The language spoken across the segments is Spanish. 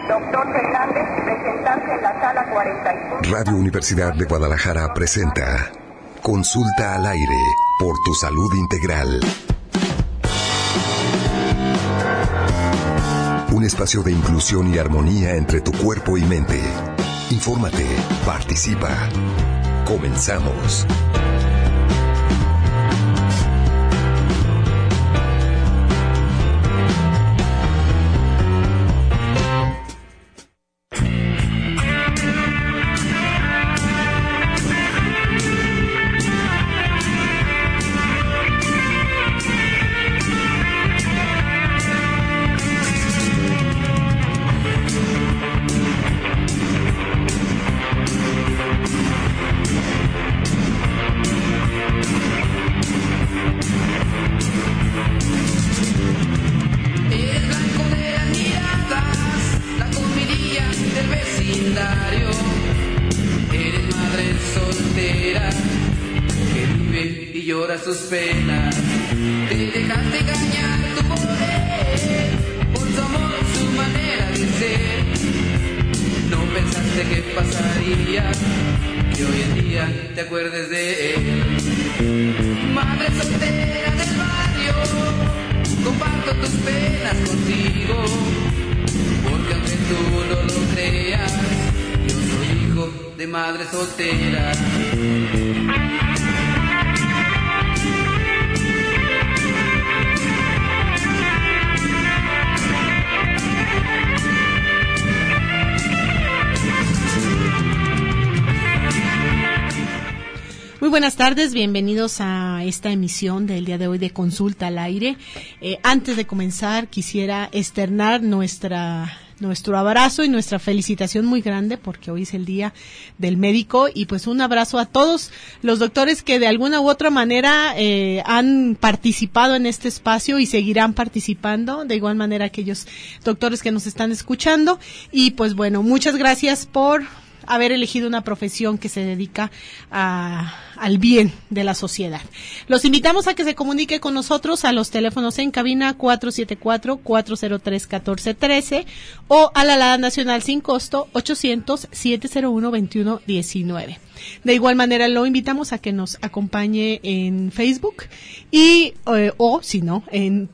Doctor Fernández, presentarse en la sala 45. Radio Universidad de Guadalajara presenta Consulta al Aire por tu salud integral. Un espacio de inclusión y armonía entre tu cuerpo y mente. Infórmate, participa. Comenzamos. Buenas tardes, bienvenidos a esta emisión del día de hoy de Consulta al Aire. Antes de comenzar, quisiera externar nuestro abrazo y nuestra felicitación muy grande porque hoy es el Día del Médico y pues un abrazo a todos los doctores que de alguna u otra manera han participado en este espacio y seguirán participando, de igual manera aquellos doctores que nos están escuchando y pues bueno, muchas gracias por haber elegido una profesión que se dedica al bien de la sociedad. Los invitamos a que se comunique con nosotros a los teléfonos en cabina 474-403-1413 o a la alada nacional sin costo 800-701-2119. De igual manera lo invitamos a que nos acompañe en Facebook y o si no en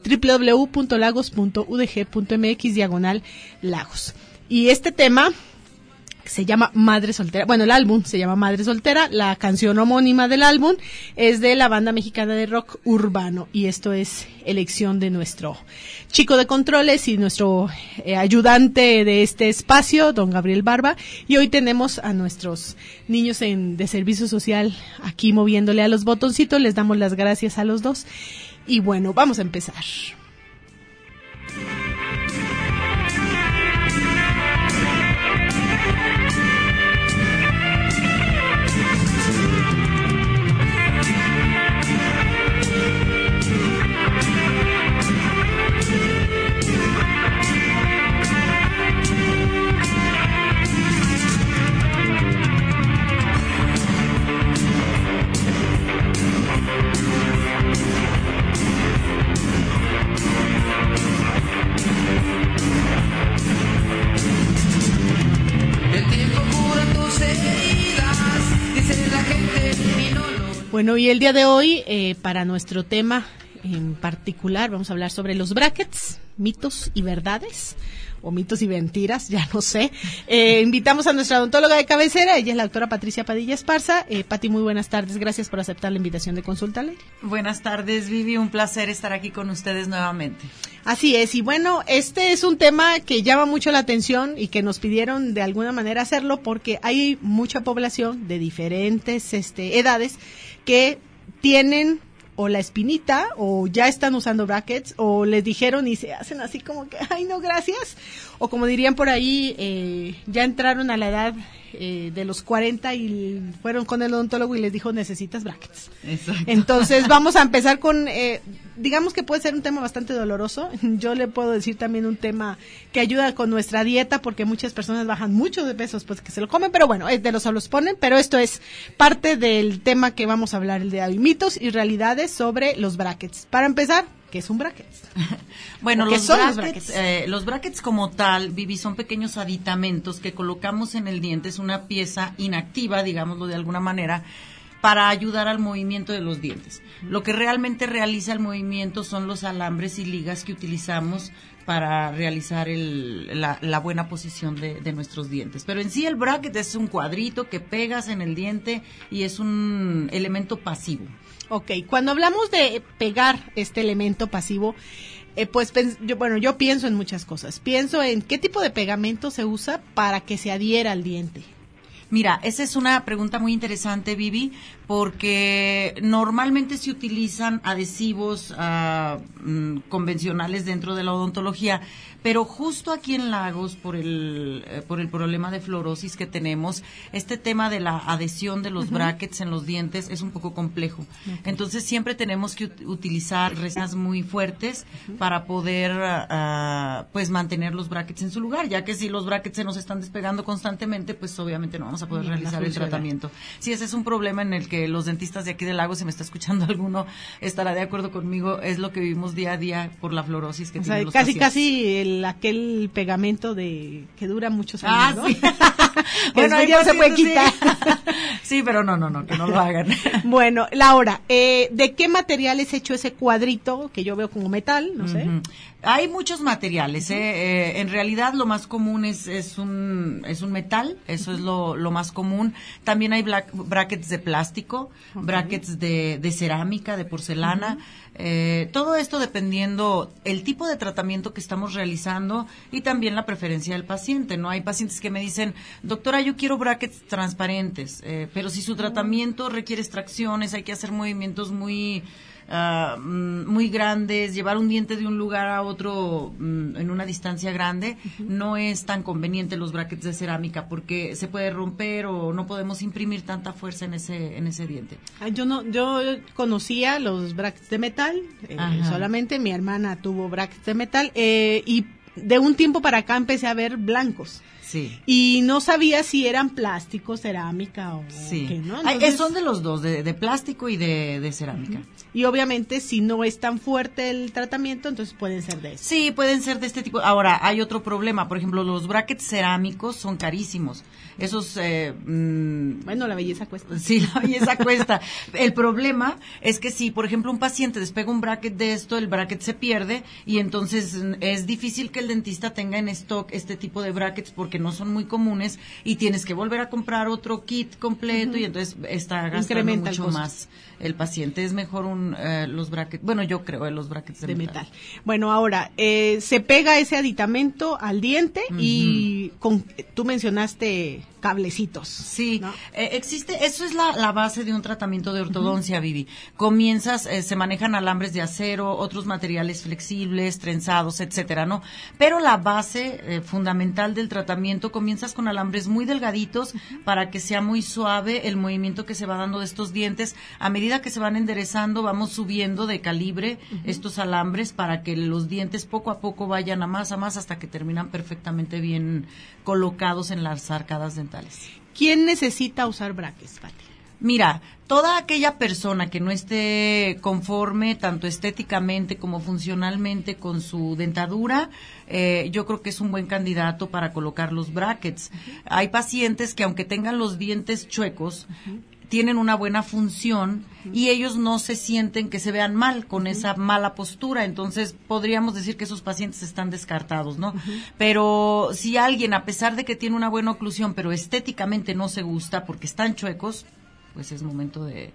www.lagos.udg.mx/lagos. Y este tema se llama Madre Soltera. Bueno, el álbum se llama Madre Soltera. La canción homónima del álbum es de la banda mexicana de rock urbano. Y esto es elección de nuestro chico de controles y nuestro ayudante de este espacio, don Gabriel Barba. Y hoy tenemos a nuestros niños de servicio social aquí moviéndole a los botoncitos. Les damos las gracias a los dos. Y bueno, vamos a empezar. Bueno, y el día de hoy, para nuestro tema en particular, vamos a hablar sobre los brackets, mitos y verdades, o mitos y mentiras, ya no sé. Invitamos a nuestra odontóloga de cabecera, ella es la doctora Patricia Padilla Esparza. Pati, muy buenas tardes, gracias por aceptar la invitación de Consulta al Aire. Buenas tardes, Vivi, un placer estar aquí con ustedes nuevamente. Así es, y bueno, este es un tema que llama mucho la atención y que nos pidieron de alguna manera hacerlo porque hay mucha población de diferentes edades que tienen o la espinita o ya están usando brackets o les dijeron y se hacen así como que, ay no, gracias, o como dirían por ahí, ya entraron a la edad de los 40 y fueron con el odontólogo y les dijo, necesitas brackets. Exacto. Entonces vamos a empezar con, digamos que puede ser un tema bastante doloroso. Yo le puedo decir también un tema que ayuda con nuestra dieta, porque muchas personas bajan mucho de peso después que se lo comen, pero bueno, de los los ponen, pero esto es parte del tema que vamos a hablar el día de hoy, mitos y realidades sobre los brackets. Para empezar, ¿Qué es un bracket? Bueno, ¿Qué los brackets como tal, Vivi, son pequeños aditamentos que colocamos en el diente. Es una pieza inactiva, digámoslo de alguna manera, para ayudar al movimiento de los dientes. Lo que realmente realiza el movimiento son los alambres y ligas que utilizamos para realizar la buena posición de nuestros dientes. Pero en sí el bracket es un cuadrito que pegas en el diente y es un elemento pasivo. Ok, cuando hablamos de pegar este elemento pasivo, pues yo pienso en muchas cosas. Pienso en qué tipo de pegamento se usa para que se adhiera al diente. Mira, esa es una pregunta muy interesante, Vivi, porque normalmente se utilizan adhesivos convencionales dentro de la odontología, pero justo aquí en Lagos, por el problema de fluorosis que tenemos, este tema de la adhesión de los brackets en los dientes es un poco complejo. Okay. Entonces siempre tenemos que utilizar resinas muy fuertes para poder pues mantener los brackets en su lugar, ya que si los brackets se nos están despegando constantemente, pues obviamente no vamos a poder realizar el tratamiento. Sí, ese es un problema en el que los dentistas de aquí de Lagos, si me está escuchando alguno, estará de acuerdo conmigo, es lo que vivimos día a día por la fluorosis que tienen los pacientes. Casi aquel pegamento que dura muchos años, ¿no? Sí. Bueno, ya se puede quitar. Sí, pero no, que no lo hagan. Bueno, Laura, ¿de qué material es hecho ese cuadrito que yo veo como metal? No sé. Hay muchos materiales, en realidad lo más común es un metal, eso es lo más común. También hay brackets de plástico, brackets de cerámica, de porcelana. Todo esto dependiendo el tipo de tratamiento que estamos realizando y también la preferencia del paciente, ¿no? Hay pacientes que me dicen, doctora, yo quiero brackets transparentes, pero si su tratamiento requiere extracciones, hay que hacer movimientos muy grandes, llevar un diente de un lugar a otro en una distancia grande, no es tan conveniente los brackets de cerámica porque se puede romper o no podemos imprimir tanta fuerza en ese diente. Yo conocía los brackets de metal, solamente mi hermana tuvo brackets de metal y de un tiempo para acá empecé a ver blancos. Sí. Y no sabía si eran plástico, cerámica o qué, ¿no? Entonces, son de los dos, de plástico y de cerámica. Y obviamente si no es tan fuerte el tratamiento, entonces pueden ser de eso. Sí, pueden ser de este tipo. Ahora, hay otro problema. Por ejemplo, los brackets cerámicos son carísimos. Esos... bueno, la belleza cuesta. Sí, la belleza cuesta. El problema es que si, por ejemplo, un paciente despega un bracket de esto, el bracket se pierde y entonces es difícil que el dentista tenga en stock este tipo de brackets porque no son muy comunes y tienes que volver a comprar otro kit completo y entonces está gastando mucho más el paciente. Es mejor los brackets, bueno, yo creo los brackets de metal. Bueno, ahora, se pega ese aditamento al diente y tú mencionaste cablecitos. Sí, ¿no? Existe, eso es la base de un tratamiento de ortodoncia, Vivi. Comienzas, se manejan alambres de acero, otros materiales flexibles, trenzados, etcétera, ¿no? Pero la base fundamental del tratamiento, comienzas con alambres muy delgaditos para que sea muy suave el movimiento que se va dando de estos dientes. A medida que se van enderezando, vamos subiendo de calibre estos alambres para que los dientes poco a poco vayan a más hasta que terminan perfectamente bien colocados en las arcadas dentales. ¿Quién necesita usar brackets, Pati? Mira, toda aquella persona que no esté conforme tanto estéticamente como funcionalmente con su dentadura, yo creo que es un buen candidato para colocar los brackets. Hay pacientes que aunque tengan los dientes chuecos, tienen una buena función y ellos no se sienten que se vean mal con esa mala postura, entonces podríamos decir que esos pacientes están descartados, ¿no? Pero si alguien, a pesar de que tiene una buena oclusión, pero estéticamente no se gusta porque están chuecos, pues es momento de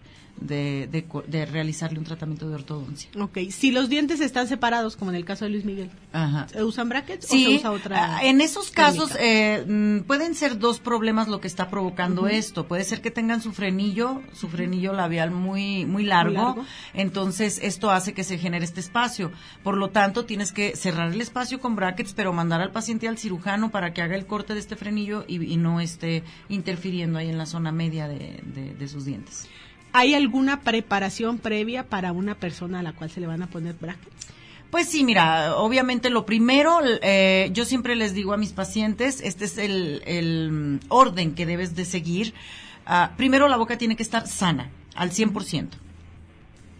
realizarle un tratamiento de ortodoncia. Okay, si los dientes están separados, como en el caso de Luis Miguel, ¿se usan brackets sí, o se usa otra? En esos casos pueden ser dos problemas lo que está provocando esto. Puede ser que tengan su frenillo labial muy largo, entonces esto hace que se genere este espacio. Por lo tanto, tienes que cerrar el espacio con brackets, pero mandar al paciente al cirujano para que haga el corte de este frenillo y no esté interfiriendo ahí en la zona media de sus dientes. ¿Hay alguna preparación previa para una persona a la cual se le van a poner brackets? Pues sí, mira, obviamente lo primero, yo siempre les digo a mis pacientes, este es el orden que debes de seguir. Primero la boca tiene que estar sana, al 100%.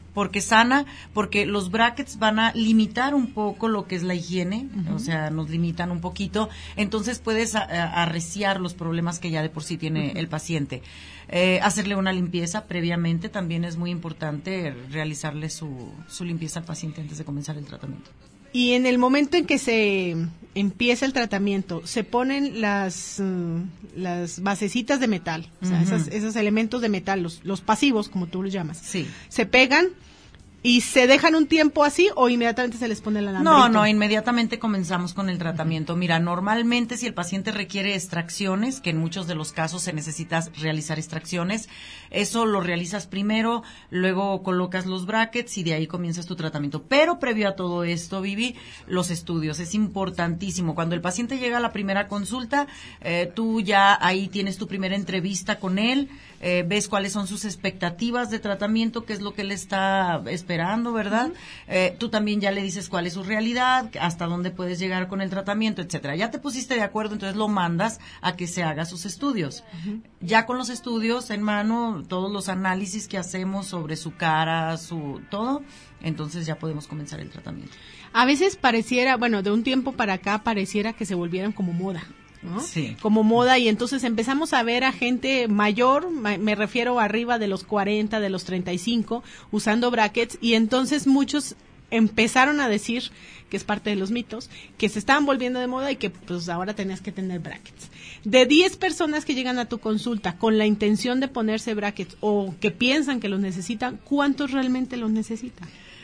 porque sana, porque los brackets van a limitar un poco lo que es la higiene, o sea, nos limitan un poquito, entonces puedes arreciar los problemas que ya de por sí tiene el paciente. Hacerle una limpieza previamente, también es muy importante realizarle su limpieza al paciente antes de comenzar el tratamiento. Y en el momento en que se empieza el tratamiento, se ponen las basecitas de metal, o sea, esos elementos de metal, los pasivos, como tú los llamas. Sí. Se pegan y se dejan un tiempo así o inmediatamente se les pone el alambrito. No, inmediatamente comenzamos con el tratamiento. Mira, normalmente si el paciente requiere extracciones, que en muchos de los casos se necesita realizar extracciones, eso lo realizas primero, luego colocas los brackets y de ahí comienzas tu tratamiento. Pero previo a todo esto, Vivi, los estudios, es importantísimo. Cuando el paciente llega a la primera consulta, tú ya ahí tienes tu primera entrevista con él, ves cuáles son sus expectativas de tratamiento, qué es lo que él está esperando, ¿verdad? Tú también ya le dices cuál es su realidad, hasta dónde puedes llegar con el tratamiento, etcétera. Ya te pusiste de acuerdo, entonces lo mandas a que se haga sus estudios. Ya con los estudios en mano, todos los análisis que hacemos sobre su cara, su todo, entonces ya podemos comenzar el tratamiento. A veces pareciera, bueno, de un tiempo para acá pareciera que se volvieran como moda, ¿no? Sí. Como moda, y entonces empezamos a ver a gente mayor, me refiero arriba de los 40, de los 35, usando brackets, y entonces muchos empezaron a decir, que es parte de los mitos, que se estaban volviendo de moda y que pues ahora tenías que tener brackets. De 10 personas que llegan a tu consulta con la intención de ponerse brackets o que piensan que los necesitan, ¿cuántos realmente los necesitan?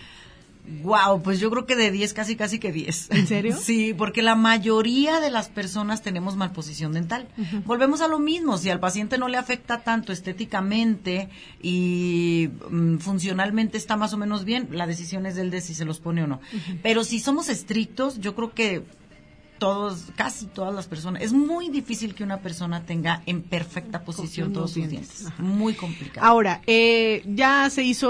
Wow, pues yo creo que de 10 casi que 10. ¿En serio? Sí, porque la mayoría de las personas tenemos malposición dental. Volvemos a lo mismo, si al paciente no le afecta tanto estéticamente y funcionalmente está más o menos bien, la decisión es del de si se los pone o no. Pero si somos estrictos, yo creo que casi todas las personas, es muy difícil que una persona tenga en perfecta posición todos sus dientes. Muy complicado. Ahora, ya se hizo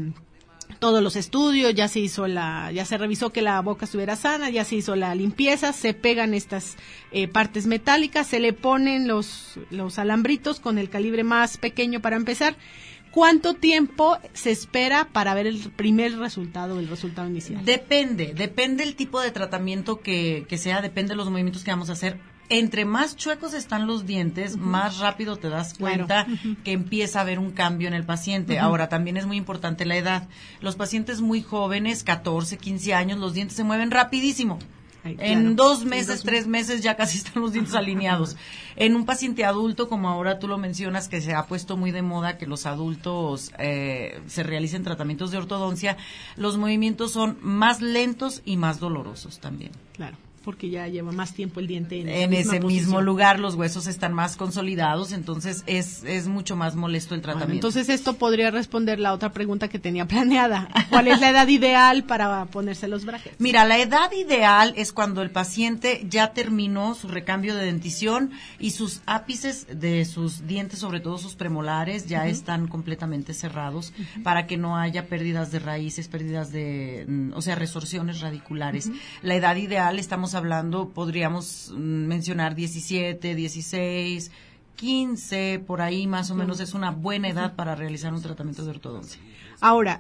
todos los estudios, ya se revisó que la boca estuviera sana, ya se hizo la limpieza, se pegan estas partes metálicas, se le ponen los alambritos con el calibre más pequeño para empezar. ¿Cuánto tiempo se espera para ver el primer resultado, el resultado inicial? Depende el tipo de tratamiento que sea, depende de los movimientos que vamos a hacer. Entre más chuecos están los dientes, más rápido te das cuenta que empieza a haber un cambio en el paciente. Ahora, también es muy importante la edad. Los pacientes muy jóvenes, 14, 15 años, los dientes se mueven rapidísimo. Ay, claro. En 2 meses, 3 meses ya casi están los dientes alineados. En un paciente adulto, como ahora tú lo mencionas, que se ha puesto muy de moda que los adultos se realicen tratamientos de ortodoncia, los movimientos son más lentos y más dolorosos también. Claro, porque ya lleva más tiempo el diente en ese mismo lugar, los huesos están más consolidados, entonces es mucho más molesto el tratamiento. Bueno, entonces esto podría responder la otra pregunta que tenía planeada. ¿Cuál es la edad ideal para ponerse los brackets? Mira, la edad ideal es cuando el paciente ya terminó su recambio de dentición y sus ápices de sus dientes, sobre todo sus premolares, ya están completamente cerrados para que no haya pérdidas de raíces, pérdidas de, resorciones radiculares. La edad ideal, estamos hablando, podríamos mencionar 17, 16, 15, por ahí más o menos es una buena edad para realizar un tratamiento de ortodoncia. Ahora,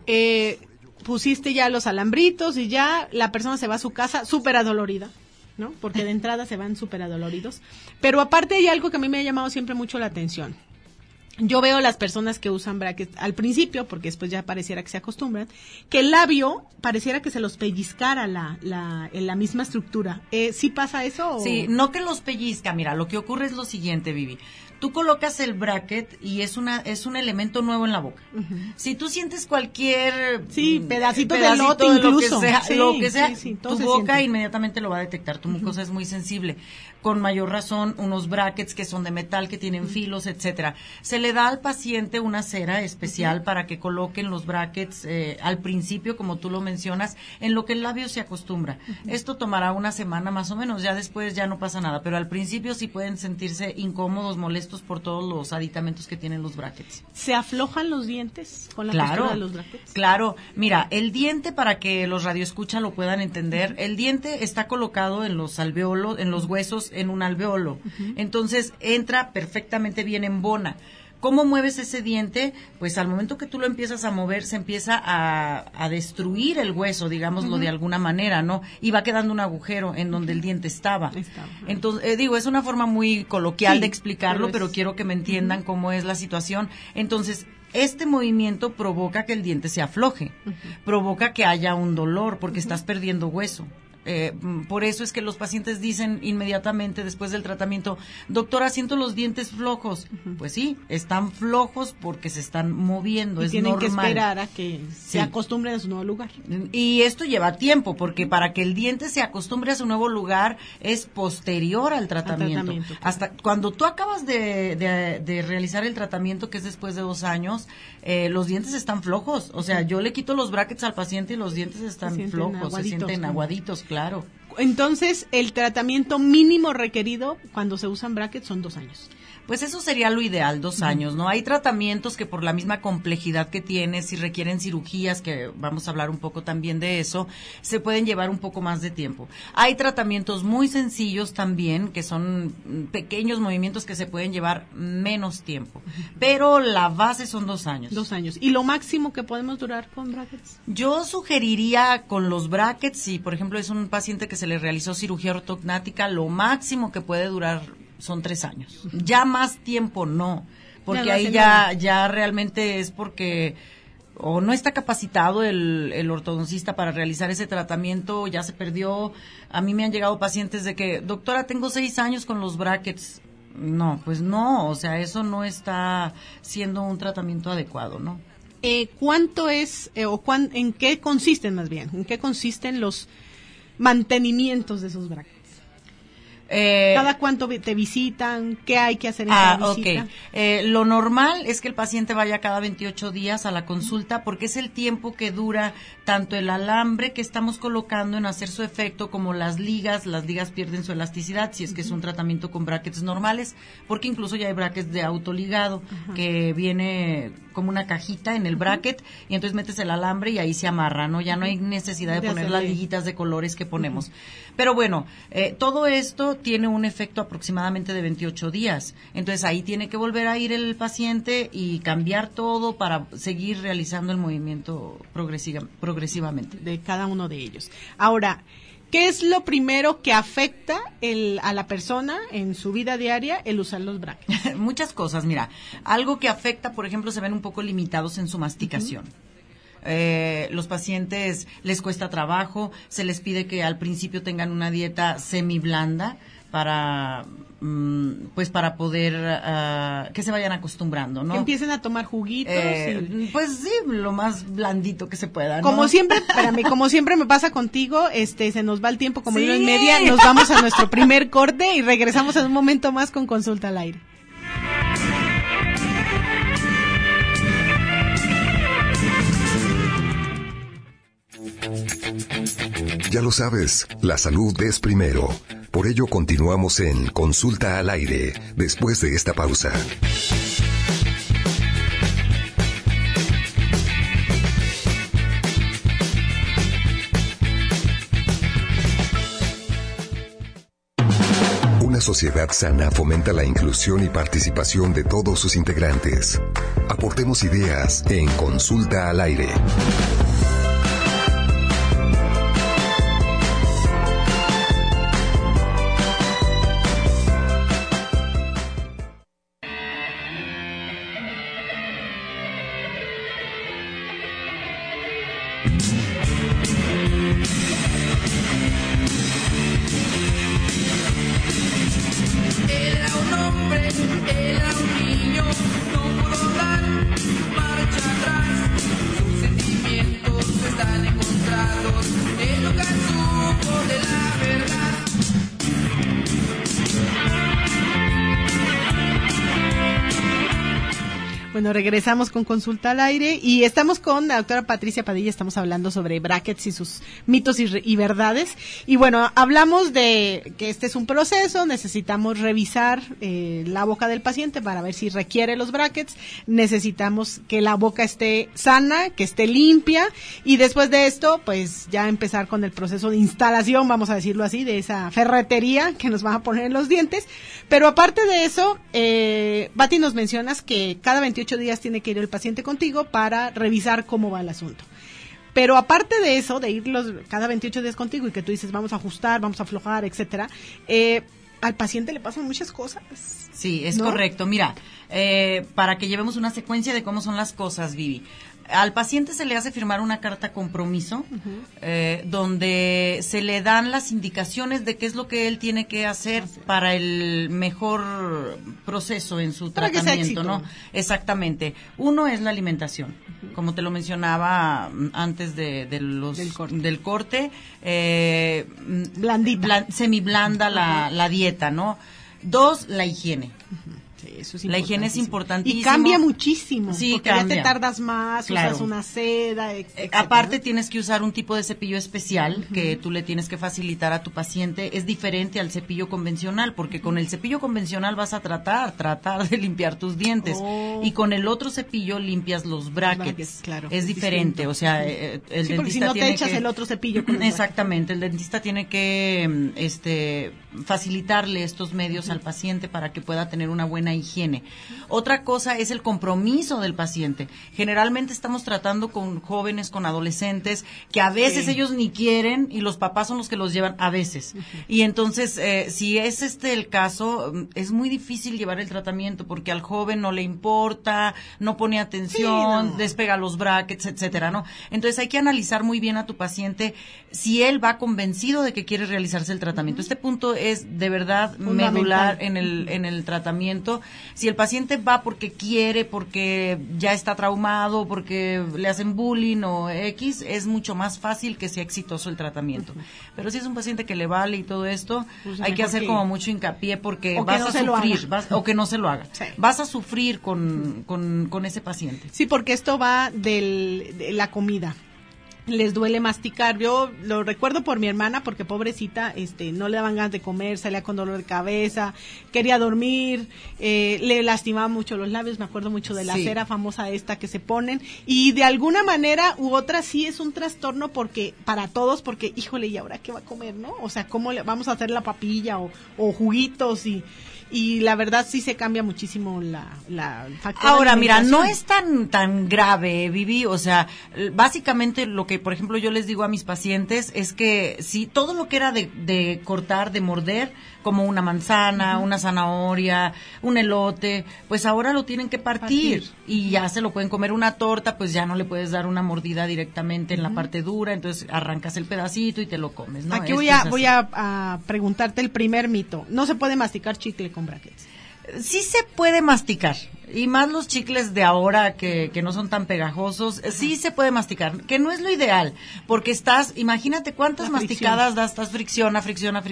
pusiste ya los alambritos y ya la persona se va a su casa súper adolorida, ¿no? Porque de entrada se van súper adoloridos. Pero aparte hay algo que a mí me ha llamado siempre mucho la atención. Yo veo las personas que usan brackets al principio, porque después ya pareciera que se acostumbran, que el labio pareciera que se los pellizcara en la misma estructura. ¿Sí pasa eso? Sí, no que los pellizca. Mira, lo que ocurre es lo siguiente, Vivi. Tú colocas el bracket y es un elemento nuevo en la boca. Si tú sientes cualquier pedacito de lote incluso, lo que sea, tu boca inmediatamente lo va a detectar. Tu mucosa es muy sensible. Con mayor razón, unos brackets que son de metal, que tienen filos, etcétera. Se le da al paciente una cera especial para que coloquen los brackets al principio, como tú lo mencionas, en lo que el labio se acostumbra. Esto tomará una semana más o menos, ya después ya no pasa nada, pero al principio sí pueden sentirse incómodos, molestos por todos los aditamentos que tienen los brackets. ¿Se aflojan los dientes con la postura de los brackets? Claro, mira, el diente, para que los radioescuchas lo puedan entender, el diente está colocado en los alveolos, en los huesos, en un alveolo. Entonces entra perfectamente bien en bona. ¿Cómo mueves ese diente? Pues al momento que tú lo empiezas a mover, se empieza a destruir el hueso, digámoslo de alguna manera, ¿no? Y va quedando un agujero en donde el diente estaba. Entonces, es una forma muy coloquial de explicarlo, pero quiero que me entiendan cómo es la situación. Entonces, este movimiento provoca que el diente se afloje, provoca que haya un dolor porque estás perdiendo hueso. Por eso es que los pacientes dicen inmediatamente después del tratamiento, doctora, siento los dientes flojos. Pues sí, están flojos porque se están moviendo, es tienen normal. Que esperar a que se acostumbren a su nuevo lugar. Y esto lleva tiempo, porque para que el diente se acostumbre a su nuevo lugar es posterior al tratamiento. Hasta cuando tú acabas de realizar el tratamiento, que es después de 2 años, los dientes están flojos. O sea, yo le quito los brackets al paciente y los dientes están flojos, se sienten aguaditos. Claro. Entonces, el tratamiento mínimo requerido cuando se usan brackets son 2 años. Pues eso sería lo ideal, 2 años, ¿no? Hay tratamientos que por la misma complejidad que tiene, si requieren cirugías, que vamos a hablar un poco también de eso, se pueden llevar un poco más de tiempo. Hay tratamientos muy sencillos también, que son pequeños movimientos que se pueden llevar menos tiempo. Pero la base son 2 años. 2 años. ¿Y lo máximo que podemos durar con brackets? Yo sugeriría con los brackets, si por ejemplo es un paciente que se le realizó cirugía ortognática, lo máximo que puede durar son 3 años. Ya más tiempo no, porque ahí ya realmente es porque o no está capacitado el ortodoncista para realizar ese tratamiento, ya se perdió. A mí me han llegado pacientes de que, doctora, tengo 6 años con los brackets. No, pues no, o sea, eso no está siendo un tratamiento adecuado, ¿no? ¿Cuánto es, en qué consisten más bien? ¿En qué consisten los mantenimientos de esos brackets? ¿Cada cuánto te visitan? ¿Qué hay que hacer en cada visita? Lo normal es que el paciente vaya cada 28 días a la consulta porque es el tiempo que dura tanto el alambre que estamos colocando en hacer su efecto como las ligas. Las ligas pierden su elasticidad si es que es un tratamiento con brackets normales, porque incluso ya hay brackets de autoligado que viene como una cajita en el bracket y entonces metes el alambre y ahí se amarra, ¿no? Ya no hay necesidad de poner las liguitas de colores que ponemos. Pero bueno, todo esto tiene un efecto aproximadamente de 28 días. Entonces ahí tiene que volver a ir el paciente y cambiar todo para seguir realizando el movimiento progresivamente. De cada uno de ellos. Ahora, ¿qué es lo primero que afecta a la persona en su vida diaria el usar los brackets? Muchas cosas, mira. Algo que afecta, por ejemplo, se ven un poco limitados en su masticación. Los pacientes les cuesta trabajo, se les pide que al principio tengan una dieta semiblanda para poder que se vayan acostumbrando, ¿no? Que empiecen a tomar juguitos. Pues sí, lo más blandito que se pueda, ¿no? Como siempre me pasa contigo, se nos va el tiempo como 1:30, nos vamos a nuestro primer corte y regresamos en un momento más con Consulta al Aire. Ya lo sabes, la salud es primero. Por ello continuamos en Consulta al Aire, después de esta pausa. Una sociedad sana fomenta la inclusión y participación de todos sus integrantes. Aportemos ideas en Consulta al Aire. Marcha atrás, sus sentimientos Bueno, regresamos con Consulta al Aire y estamos con la doctora Patricia Padilla, estamos hablando sobre brackets y sus mitos y verdades. Y bueno, hablamos de que este es un proceso, necesitamos revisar la boca del paciente para ver si requiere los brackets, necesitamos que la boca esté sana, que esté limpia y después de esto, pues ya empezar con el proceso de instalación, vamos a decirlo así, de esa ferretería que nos van a poner en los dientes. Pero aparte de eso, Pati, nos mencionas que cada 28 días tiene que ir el paciente contigo para revisar cómo va el asunto. Pero aparte de eso, de ir cada 28 días contigo y que tú dices vamos a ajustar, vamos a aflojar, etcétera, al paciente le pasan muchas cosas. Sí, es ¿no? correcto. Mira, para que llevemos una secuencia de cómo son las cosas, Vivi. Al paciente se le hace firmar una carta compromiso, donde se le dan las indicaciones de qué es lo que él tiene que hacer para el mejor proceso en su tratamiento, ¿no? Exactamente. Uno es la alimentación, como te lo mencionaba antes del corte, blandita, semiblanda la dieta, ¿no? 2, la higiene. Sí, eso es la higiene es importantísimo. Y cambia muchísimo. Sí, porque cambia. Ya te tardas más, claro. Usas una seda, etcétera, aparte ¿no? tienes que usar un tipo de cepillo especial que tú le tienes que facilitar a tu paciente. Es diferente al cepillo convencional, porque con el cepillo convencional vas a tratar de limpiar tus dientes. Y con el otro cepillo limpias los brackets. Claro, es diferente, o sea, el dentista porque si no te echas el otro cepillo. Exactamente, el dentista tiene que facilitarle estos medios al paciente para que pueda tener una buena higiene. Otra cosa es el compromiso del paciente. Generalmente estamos tratando con jóvenes, con adolescentes, que a veces ellos ni quieren y los papás son los que los llevan a veces. Y entonces, si es el caso, es muy difícil llevar el tratamiento porque al joven no le importa, no pone atención, despega los brackets, etcétera, ¿no? Entonces hay que analizar muy bien a tu paciente si él va convencido de que quiere realizarse el tratamiento. Este punto es de verdad medular en el tratamiento. Si el paciente va porque quiere, porque ya está traumado, porque le hacen bullying o X, es mucho más fácil que sea exitoso el tratamiento. Pero si es un paciente que le vale y todo esto, pues hay que hacer como mucho hincapié porque vas a sufrir, o que no se lo haga. Sí. Vas a sufrir con ese paciente. Sí, porque esto va de la comida. Les duele masticar. Yo lo recuerdo por mi hermana porque pobrecita, no le daban ganas de comer, salía con dolor de cabeza, quería dormir, le lastimaba mucho los labios, me acuerdo mucho de la cera famosa esta que se ponen, y de alguna manera u otra sí es un trastorno porque para todos, porque híjole, ¿y ahora qué va a comer, no? O sea, ¿cómo le vamos a hacer la papilla o juguitos y la verdad sí se cambia muchísimo la factor. Ahora, mira, no es tan grave, Vivi, o sea, básicamente lo que, por ejemplo, yo les digo a mis pacientes es que si todo lo que era de cortar, de morder, como una manzana, una zanahoria, un elote, pues ahora lo tienen que partir y ya se lo pueden comer. Una torta, pues ya no le puedes dar una mordida directamente en la parte dura, entonces arrancas el pedacito y te lo comes, ¿no? Aquí voy a preguntarte el primer mito. ¿No se puede masticar chicle con brackets? Sí se puede masticar, y más los chicles de ahora que no son tan pegajosos, sí se puede masticar, que no es lo ideal, porque imagínate cuántas masticadas das, estás fricciona,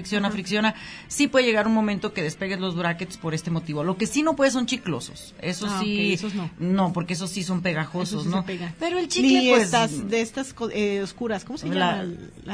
sí puede llegar un momento que despegues los brackets por este motivo. Lo que sí no puede son chiclosos, eso sí, esos no. No, porque esos sí son pegajosos, sí ¿no? Pero el chicle, ni pues... de estas oscuras, ¿cómo se llaman?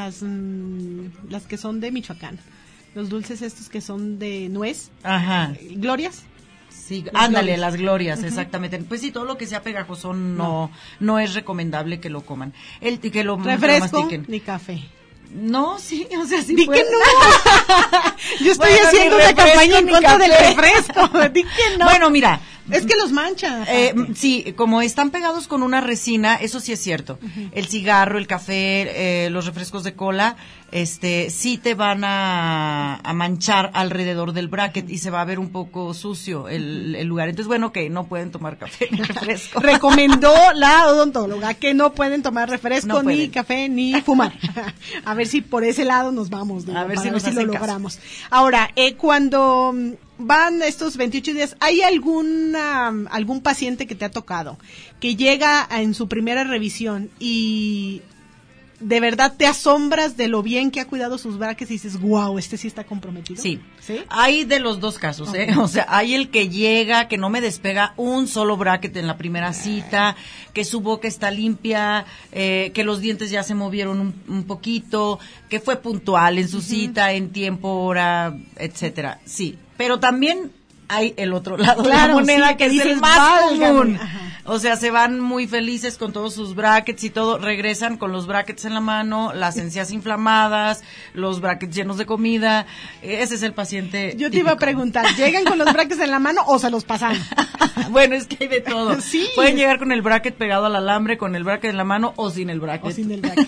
Las que son de Michoacán. Los dulces estos que son de nuez. Ajá. ¿Glorias? Sí, ándale, las glorias, exactamente. Pues sí, todo lo que sea pegajoso no es recomendable que lo coman. Que lo refresco ni café. No, sí, o sea, sí. Di que no. Yo estoy haciendo una campaña en contra del refresco. Di que no. Bueno, mira. Es que los mancha. Sí, como están pegados con una resina, eso sí es cierto. El cigarro, el café, los refrescos de cola, sí te van a manchar alrededor del bracket y se va a ver un poco sucio el lugar. Entonces, bueno, que no pueden tomar café ni refresco. Recomendó la odontóloga que no pueden tomar refresco, ni café, ni fumar. A ver si por ese lado nos vamos. A ver si lo logramos. Ahora, cuando van estos 28 días, ¿hay algún paciente que te ha tocado que llega en su primera revisión y de verdad te asombras de lo bien que ha cuidado sus brackets y dices, wow, este sí está comprometido. Sí. Hay de los dos casos, O sea, hay el que llega, que no me despega un solo bracket en la primera cita, que su boca está limpia, que los dientes ya se movieron un poquito, que fue puntual en su cita, en tiempo, hora, etcétera. Sí, pero también hay el otro lado de la moneda, que es el más común. O sea, se van muy felices con todos sus brackets y todo, regresan con los brackets en la mano, las encías inflamadas, los brackets llenos de comida. Ese es el paciente Yo te típico. iba a preguntar, ¿llegan con los brackets en la mano o se los pasan? Bueno, es que hay de todo. Sí. Pueden llegar con el bracket pegado al alambre, con el bracket en la mano o sin el bracket. O sin el bracket.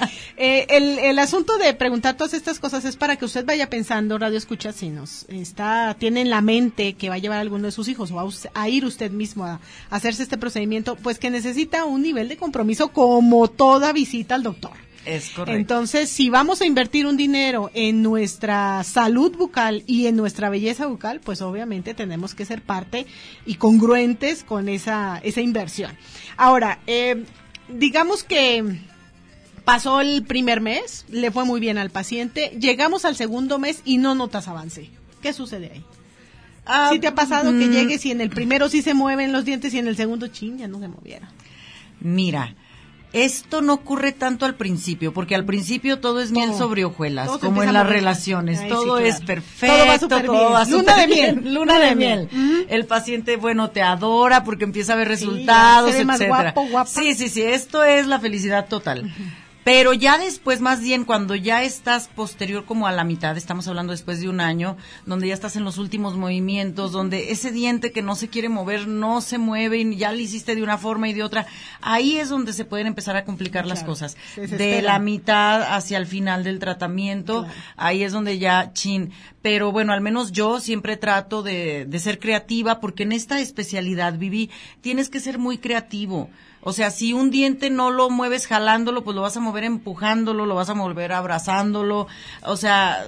El asunto de preguntar todas estas cosas es para que usted vaya pensando, radio escucha, si tiene en la mente que va a llevar a alguno de sus hijos o a ir usted mismo a hacerse este procedimiento, pues que necesita un nivel de compromiso como toda visita al doctor. Es correcto. Entonces, si vamos a invertir un dinero en nuestra salud bucal y en nuestra belleza bucal, pues obviamente tenemos que ser parte y congruentes con esa inversión. Ahora, digamos que pasó el primer mes, le fue muy bien al paciente, llegamos al segundo mes y no notas avance. ¿Qué sucede ahí? ¿Sí te ha pasado que llegues y en el primero sí se mueven los dientes y en el segundo, ya no se moviera? Mira, esto no ocurre tanto al principio, porque al principio todo es miel sobre hojuelas, como en las relaciones. Ay, todo sí, claro. es perfecto, todo va súper bien. Luna de miel. Luna de miel. El paciente, bueno, te adora porque empieza a ver resultados, se ve más etcétera. guapo, guapa. Sí, esto es la felicidad total. Pero ya después, más bien, cuando ya estás posterior como a la mitad, estamos hablando después de un año, donde ya estás en los últimos movimientos, donde ese diente que no se quiere mover, no se mueve y ya lo hiciste de una forma y de otra, ahí es donde se pueden empezar a complicar las cosas. De la mitad hacia el final del tratamiento, ahí es donde ya, pero bueno, al menos yo siempre trato de ser creativa, porque en esta especialidad, Vivi, tienes que ser muy creativo. O sea, si un diente no lo mueves jalándolo, pues lo vas a mover empujándolo, lo vas a mover abrazándolo. O sea,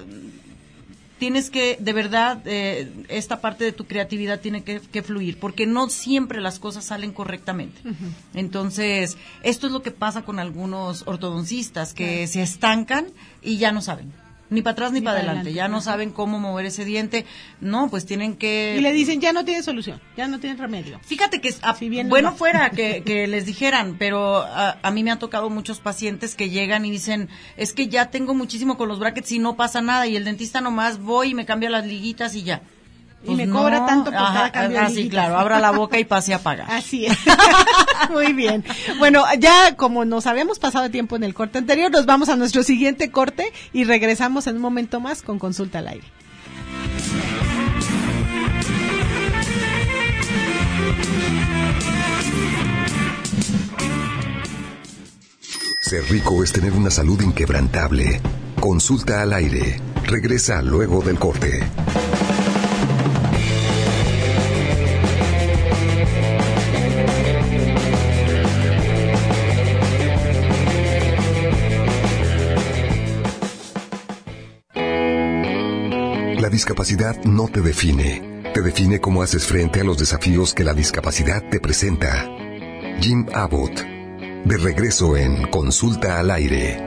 tienes que, de verdad, esta parte de tu creatividad tiene que fluir, porque no siempre las cosas salen correctamente. Entonces, esto es lo que pasa con algunos ortodoncistas, que se estancan y ya no saben. Ni para atrás ni para adelante, ya no saben cómo mover ese diente, no, pues tienen que... Y le dicen, ya no tiene solución, ya no tiene remedio. Fíjate que bueno fuera que les dijeran, pero a mí me han tocado muchos pacientes que llegan y dicen, es que ya tengo muchísimo con los brackets y no pasa nada, y el dentista nomás voy y me cambia las liguitas y ya. Pues y me cobra tanto por cada cambio de liguitas. Sí, claro, abra la boca y pase a pagar. Así es. Muy bien. Bueno, ya como nos habíamos pasado de tiempo en el corte anterior, nos vamos a nuestro siguiente corte y regresamos en un momento más con Consulta al Aire. Ser rico es tener una salud inquebrantable. Consulta al Aire. Regresa luego del corte. La discapacidad no te define. Te define cómo haces frente a los desafíos que la discapacidad te presenta. Jim Abbott. De regreso en Consulta al Aire.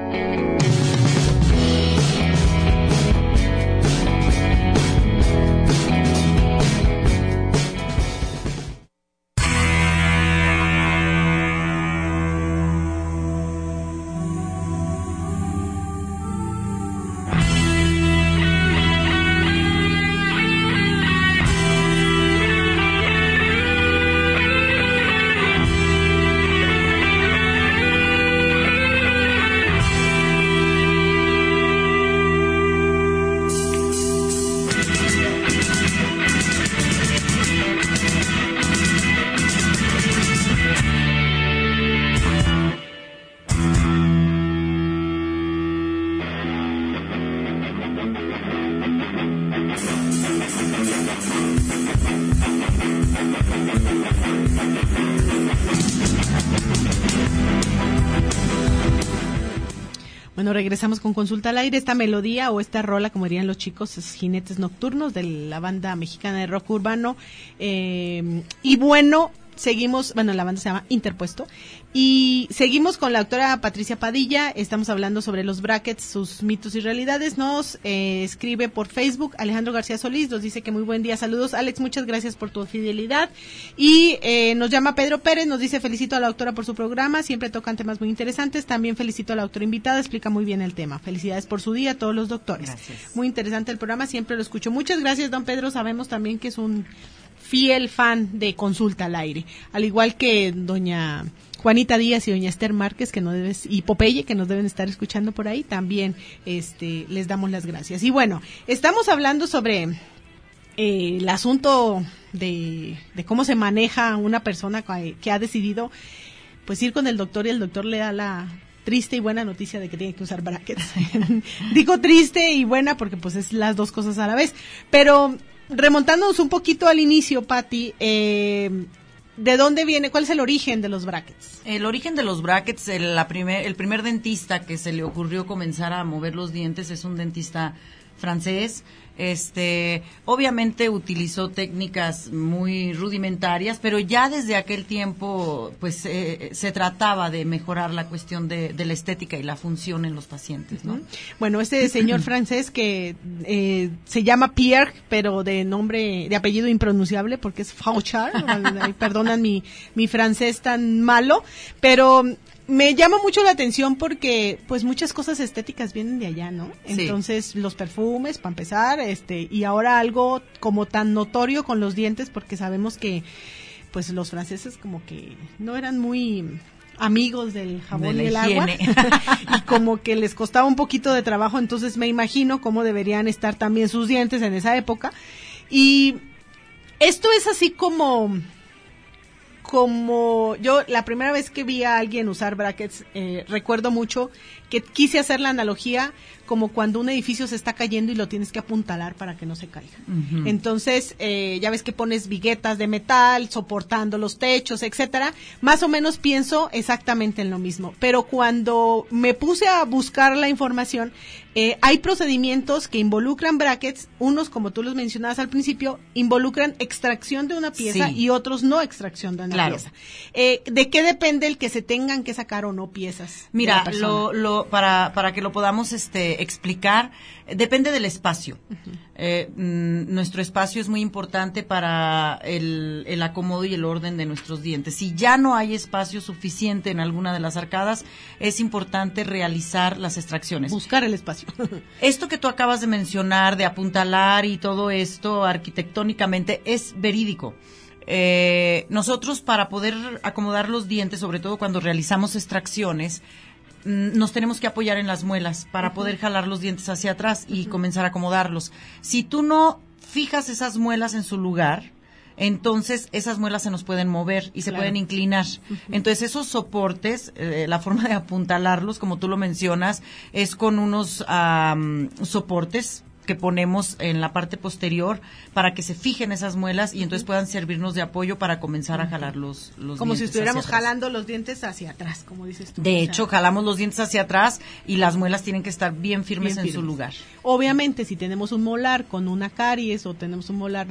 Bueno, regresamos con Consulta al Aire. Esta melodía o esta rola, como dirían los chicos, es Jinetes Nocturnos de la banda mexicana de rock urbano. Y bueno, seguimos, bueno, la banda se llama Interpuesto, y seguimos con la doctora Patricia Padilla. Estamos hablando sobre los brackets, sus mitos y realidades. Nos escribe por Facebook Alejandro García Solís, nos dice que muy buen día, saludos Alex, muchas gracias por tu fidelidad. Y nos llama Pedro Pérez, nos dice felicito a la doctora por su programa, siempre tocan temas muy interesantes. También felicito a la doctora invitada, explica muy bien el tema. Felicidades por su día a todos los doctores. Gracias. Muy interesante el programa, siempre lo escucho. Muchas gracias, don Pedro, sabemos también que es un fiel fan de Consulta al Aire, al igual que doña Juanita Díaz y doña Esther Márquez, y Popeye, que nos deben estar escuchando por ahí, también les damos las gracias. Y bueno, estamos hablando sobre el asunto de cómo se maneja una persona que ha decidido pues ir con el doctor, y el doctor le da la triste y buena noticia de que tiene que usar brackets. Digo triste y buena porque pues es las dos cosas a la vez, pero remontándonos un poquito al inicio, Pati, ¿de dónde viene, cuál es el origen de los brackets? El origen de los brackets, el primer dentista que se le ocurrió comenzar a mover los dientes es un dentista francés. Obviamente utilizó técnicas muy rudimentarias, pero ya desde aquel tiempo pues se trataba de mejorar la cuestión de la estética y la función en los pacientes, ¿no? Bueno, este señor francés que se llama Pierre, pero de apellido impronunciable porque es Fauchard, perdonan mi francés tan malo, pero me llama mucho la atención porque pues muchas cosas estéticas vienen de allá, ¿no? Sí. Entonces, los perfumes, para empezar, y ahora algo como tan notorio con los dientes, porque sabemos que pues los franceses como que no eran muy amigos del jabón y el agua, y como que les costaba un poquito de trabajo, entonces me imagino cómo deberían estar también sus dientes en esa época. Y esto es así como yo la primera vez que vi a alguien usar brackets, recuerdo mucho que quise hacer la analogía como cuando un edificio se está cayendo y lo tienes que apuntalar para que no se caiga. Uh-huh. Entonces, ya ves que pones viguetas de metal soportando los techos, etcétera. Más o menos pienso exactamente en lo mismo. Pero cuando me puse a buscar la información, hay procedimientos que involucran brackets, unos, como tú los mencionabas al principio, involucran extracción de una pieza, sí, y otros no extracción de una pieza. ¿De qué depende el que se tengan que sacar o no piezas? Mira, para que lo podamos explicar, depende del espacio. Uh-huh. Nuestro espacio es muy importante para el acomodo y el orden de nuestros dientes. Si ya no hay espacio suficiente en alguna de las arcadas, es importante realizar las extracciones. Buscar el espacio. Esto que tú acabas de mencionar, de apuntalar y todo esto arquitectónicamente, es verídico. Nosotros, para poder acomodar los dientes, sobre todo cuando realizamos extracciones, nos tenemos que apoyar en las muelas para poder jalar los dientes hacia atrás y comenzar a acomodarlos. Si tú no fijas esas muelas en su lugar, entonces esas muelas se nos pueden mover y se pueden inclinar. Entonces esos soportes, la forma de apuntalarlos, como tú lo mencionas, es con unos soportes que ponemos en la parte posterior para que se fijen esas muelas y entonces puedan servirnos de apoyo para comenzar a jalar los dientes. Como si estuviéramos jalando los dientes hacia atrás, como dices tú. De hecho, jalamos los dientes hacia atrás y las muelas tienen que estar bien firmes en su lugar. Obviamente, si tenemos un molar con una caries o tenemos un molar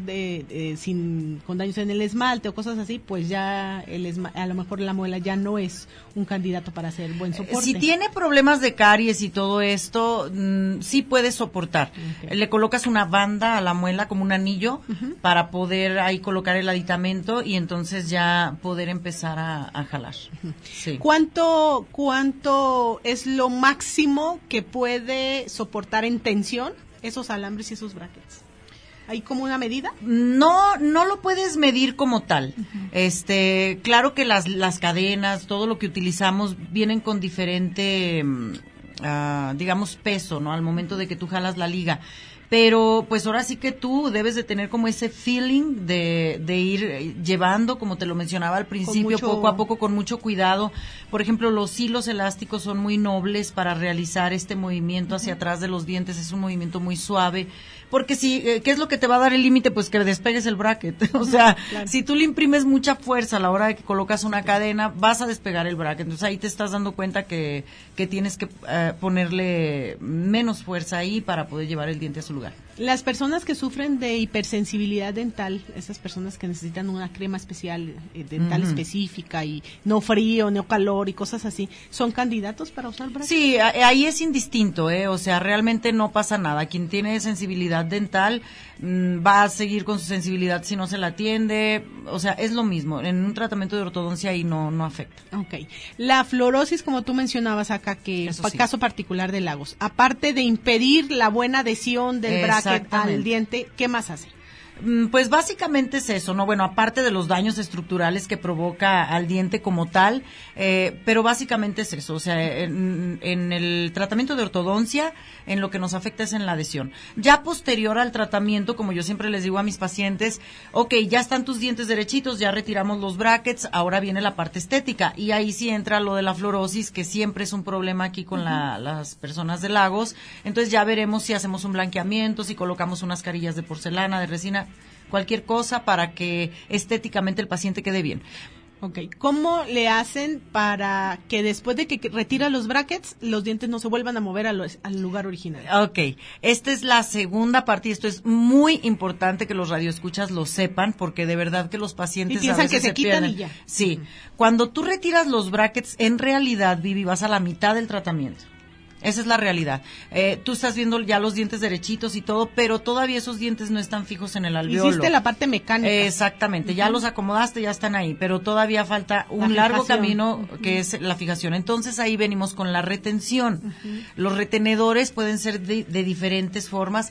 con daños en el esmalte o cosas así, pues ya a lo mejor la muela ya no es un candidato para hacer buen soporte. Si tiene problemas de caries y todo esto, sí puede soportar. Okay. Le colocas una banda a la muela como un anillo para poder ahí colocar el aditamento y entonces ya poder empezar a jalar. Sí. ¿Cuánto es lo máximo que puede soportar en tensión esos alambres y esos brackets? ¿Hay como una medida? No lo puedes medir como tal. Claro que las cadenas, todo lo que utilizamos vienen con diferente digamos peso, ¿no? Al momento de que tú jalas la liga. Pero pues ahora sí que tú debes de tener como ese feeling de ir llevando, como te lo mencionaba al principio, poco a poco, con mucho cuidado. Por ejemplo, los hilos elásticos son muy nobles para realizar este movimiento hacia atrás de los dientes. Es un movimiento muy suave. Porque ¿qué es lo que te va a dar el límite? Pues que despegues el bracket. O sea, claro, si tú le imprimes mucha fuerza a la hora de que colocas una cadena, vas a despegar el bracket. Entonces ahí te estás dando cuenta que tienes que ponerle menos fuerza ahí para poder llevar el diente a su lugar. Las personas que sufren de hipersensibilidad dental, esas personas que necesitan una crema especial dental específica y no frío, no calor y cosas así, ¿son candidatos para usar brackets? Sí, ahí es indistinto, o sea, realmente no pasa nada. Quien tiene sensibilidad dental va a seguir con su sensibilidad si no se la atiende, o sea, es lo mismo. En un tratamiento de ortodoncia ahí no afecta. Okay. La fluorosis, como tú mencionabas acá, que es sí. Caso particular de Lagos, aparte de impedir la buena adhesión del bracket al diente, ¿qué más hace? Pues básicamente es eso, ¿no? Bueno, aparte de los daños estructurales que provoca al diente como tal, pero básicamente es eso, o sea, en el tratamiento de ortodoncia, en lo que nos afecta es en la adhesión. Ya posterior al tratamiento, como yo siempre les digo a mis pacientes, ya están tus dientes derechitos, ya retiramos los brackets, ahora viene la parte estética, y ahí sí entra lo de la fluorosis, que siempre es un problema aquí con las personas de Lagos. Entonces ya veremos si hacemos un blanqueamiento, si colocamos unas carillas de porcelana, de resina, cualquier cosa para que estéticamente el paciente quede bien. Okay. ¿Cómo le hacen para que después de que retira los brackets, los dientes no se vuelvan a mover al lugar original? Esta es la segunda parte y esto es muy importante que los radioescuchas lo sepan, porque de verdad que los pacientes y piensan a veces que se quitan pierden. y ya. Sí. Cuando tú retiras los brackets, en realidad, Vivi, vas a la mitad del tratamiento. Esa es la realidad. Tú estás viendo ya los dientes derechitos y todo, pero todavía esos dientes no están fijos en el alveolo. Hiciste la parte mecánica. Exactamente, ya los acomodaste, ya están ahí, pero todavía falta un largo camino que es la fijación. Entonces ahí venimos con la retención. Los retenedores pueden ser de diferentes formas.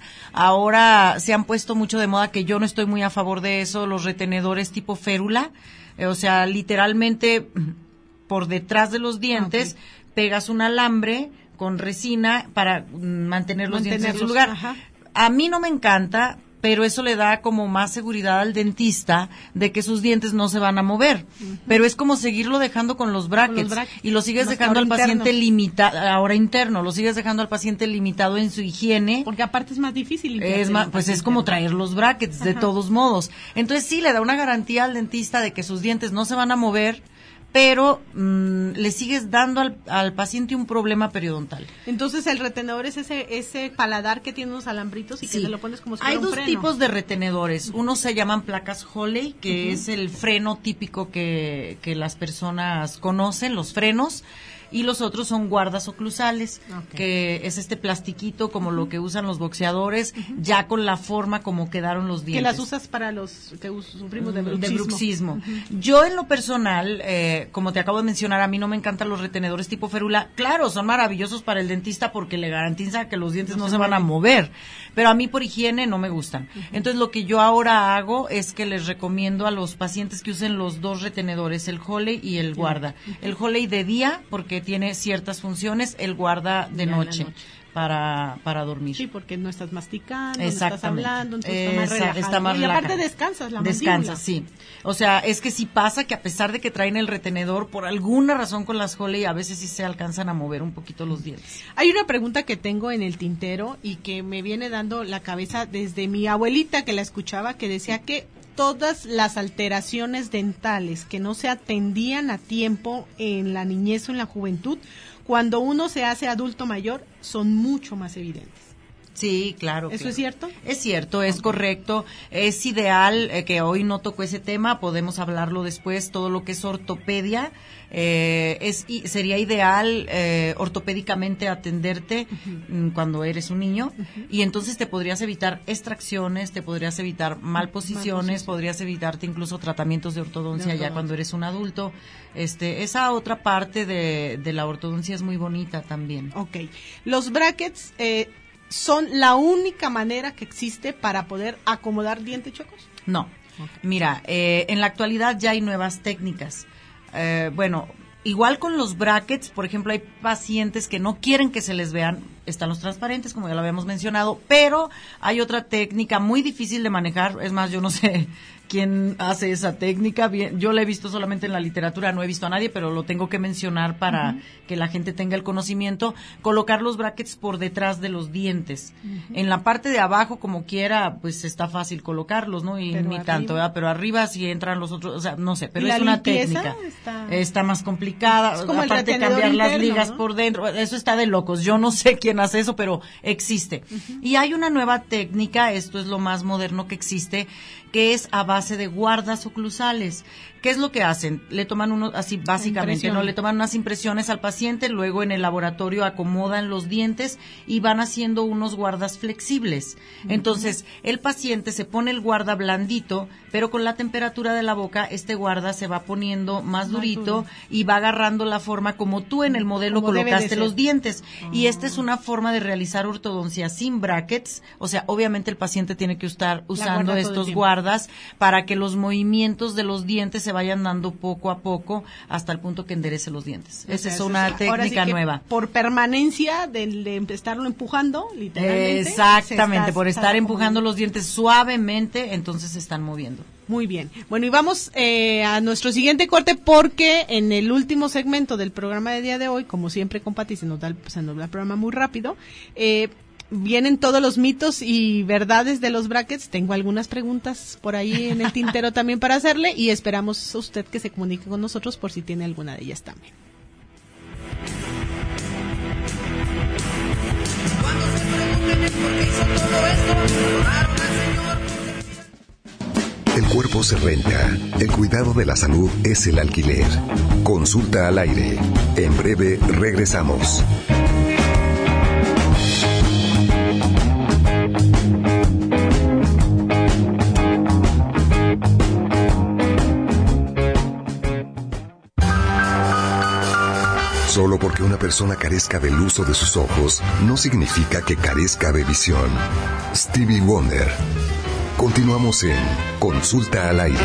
Ahora se han puesto mucho de moda, que yo no estoy muy a favor de eso, los retenedores tipo férula. O sea, literalmente por detrás de los dientes pegas un alambre con resina para mantener los dientes en su lugar. Ajá. A mí no me encanta, pero eso le da como más seguridad al dentista de que sus dientes no se van a mover. Pero es como seguirlo dejando con los brackets. Y lo sigues dejando al paciente limitado, ahora interno, lo sigues dejando al paciente limitado en su higiene. Porque aparte es más difícil. Pues es como traer los brackets, de todos modos. Entonces sí le da una garantía al dentista de que sus dientes no se van a mover, pero le sigues dando al paciente un problema periodontal. Entonces el retenedor es ese paladar que tiene unos alambritos y que se lo pones como si fuera Hay un dos freno. tipos de retenedores. Unos se llaman placas Holley, que es el freno típico que las personas conocen, los frenos. Y los otros son guardas oclusales, que es este plastiquito como lo que usan los boxeadores, ya con la forma como quedaron los dientes. Que las usas para los que sufrimos de bruxismo. Yo en lo personal, como te acabo de mencionar, a mí no me encantan los retenedores tipo férula. Claro, son maravillosos para el dentista porque le garantiza que los dientes no se van a mover, pero a mí por higiene no me gustan. Entonces lo que yo ahora hago es que les recomiendo a los pacientes que usen los dos retenedores, el Holley y el guarda. El Holley de día, porque tiene ciertas funciones, el guarda de noche. Para dormir. Sí, porque no estás masticando, no estás hablando, entonces está más relajado. Está más y aparte relajado. descansas la mandíbula. Descansas, sí. O sea, es que sí pasa que a pesar de que traen el retenedor, por alguna razón con las Holley, a veces sí se alcanzan a mover un poquito los dientes. Hay una pregunta que tengo en el tintero y que me viene dando la cabeza desde mi abuelita, que la escuchaba, que decía que todas las alteraciones dentales que no se atendían a tiempo en la niñez o en la juventud, cuando uno se hace adulto mayor, son mucho más evidentes. Sí, claro. ¿Eso es cierto? Es cierto, es correcto. Es ideal que hoy no tocó ese tema, podemos hablarlo después, todo lo que es ortopedia. Sería ideal ortopédicamente atenderte cuando eres un niño y entonces te podrías evitar extracciones, te podrías evitar malposiciones, podrías evitarte incluso tratamientos de ortodoncia ya cuando eres un adulto. Esa otra parte de la ortodoncia es muy bonita también. Okay. Los brackets ¿son la única manera que existe para poder acomodar dientes chuecos? No. Mira, en la actualidad ya hay nuevas técnicas. Igual con los brackets, por ejemplo, hay pacientes que no quieren que se les vean, están los transparentes, como ya lo habíamos mencionado, pero hay otra técnica muy difícil de manejar, es más, yo no sé quién hace esa técnica, bien, yo la he visto solamente en la literatura, no he visto a nadie, pero lo tengo que mencionar para que la gente tenga el conocimiento, colocar los brackets por detrás de los dientes. En la parte de abajo, como quiera, pues está fácil colocarlos, ¿no? Y ni tanto, ¿verdad? Pero arriba sí entran los otros, o sea, no sé, pero es una técnica. Está más complicada, es como aparte cambiar las ligas, ¿no? Por dentro, eso está de locos, yo no sé quién quién hace eso, pero existe. Y hay una nueva técnica, esto es lo más moderno que existe, que es a base de guardas oclusales. ¿Qué es lo que hacen? Le toman así básicamente, ¿no? Le toman unas impresiones al paciente, luego en el laboratorio acomodan los dientes y van haciendo unos guardas flexibles. Entonces, el paciente se pone el guarda blandito, pero con la temperatura de la boca, este guarda se va poniendo más durito y va agarrando la forma como tú en el modelo colocaste los dientes. Y esta es una forma de realizar ortodoncia sin brackets, o sea, obviamente el paciente tiene que estar usando estos guardas para que los movimientos de los dientes se vayan dando poco a poco hasta el punto que enderece los dientes. Esa es una técnica nueva. Por permanencia de estarlo empujando, literalmente. Exactamente, por estar empujando los dientes suavemente, entonces se están moviendo. Muy bien. Bueno, y vamos a nuestro siguiente corte porque en el último segmento del programa de día de hoy, como siempre con Pati, se nos da el programa muy rápido, vienen todos los mitos y verdades de los brackets. Tengo algunas preguntas por ahí en el tintero también para hacerle y esperamos a usted que se comunique con nosotros por si tiene alguna de ellas también. Cuando se pregunten el por qué hizo todo esto, adoraron al Señor. El cuerpo se renta. El cuidado de la salud es el alquiler. Consulta al aire. En breve regresamos. Solo porque una persona carezca del uso de sus ojos, no significa que carezca de visión. Stevie Wonder. Continuamos en Consulta al Aire.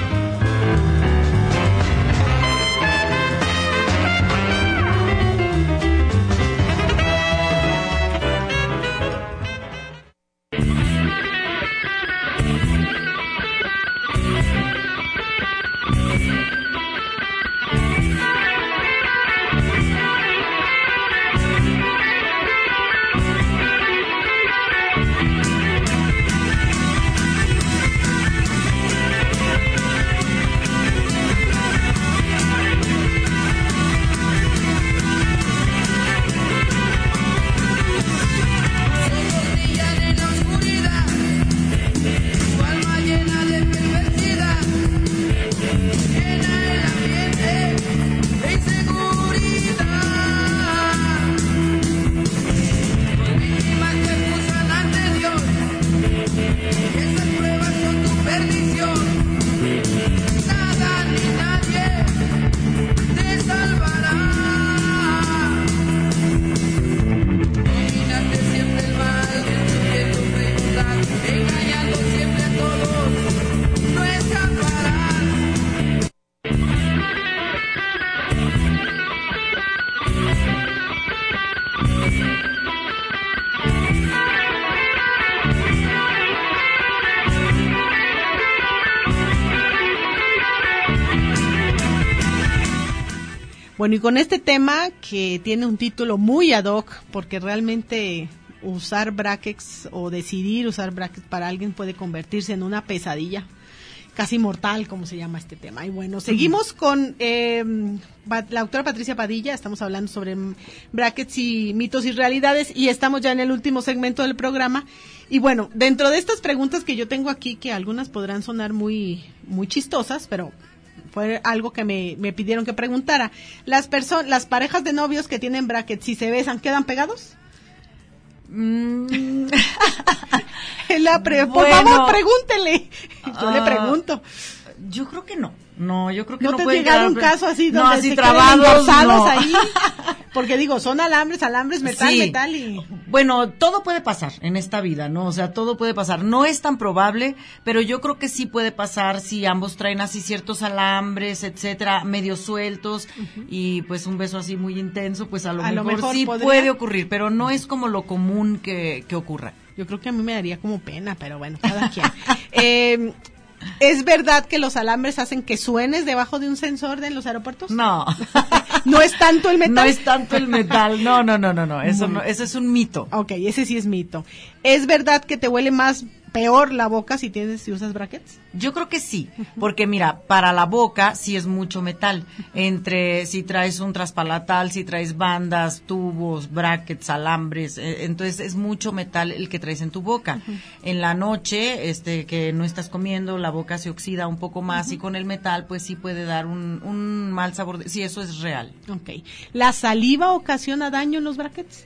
Bueno, y con este tema que tiene un título muy ad hoc, porque realmente usar brackets o decidir usar brackets para alguien puede convertirse en una pesadilla, casi mortal, como se llama este tema. Y bueno, seguimos con la doctora Patricia Padilla, estamos hablando sobre brackets y mitos y realidades, y estamos ya en el último segmento del programa. Y bueno, dentro de estas preguntas que yo tengo aquí, que algunas podrán sonar muy, muy chistosas, pero fue algo que me pidieron que preguntara. Las parejas de novios que tienen brackets, si se besan, ¿quedan pegados? Por favor, pregúntele. Yo le pregunto. Yo creo que no. No, yo creo que no. ¿No te puede llegado un caso así donde así se trabados, no. Ahí? Porque digo, son alambres, metal, sí. metal y... Bueno, todo puede pasar en esta vida, ¿no? O sea, todo puede pasar. No es tan probable, pero yo creo que sí puede pasar si ambos traen así ciertos alambres, etcétera, medio sueltos, y pues un beso así muy intenso, pues a lo mejor sí puede ocurrir, pero no es como lo común que ocurra. Yo creo que a mí me daría como pena, pero bueno, cada quien. ¿Es verdad que los alambres hacen que suenes debajo de un sensor en los aeropuertos? No. ¿No es tanto el metal? No es tanto el metal, no. Eso es un mito. Ok, ese sí es mito. ¿Es verdad que te huele más peor la boca si usas brackets? Yo creo que sí, porque mira, para la boca sí es mucho metal, entre si traes un traspalatal, si traes bandas, tubos, brackets, alambres, entonces es mucho metal el que traes en tu boca. En la noche, que no estás comiendo, la boca se oxida un poco más y con el metal pues sí puede dar un mal sabor, sí, eso es real. Okay. ¿La saliva ocasiona daño en los brackets?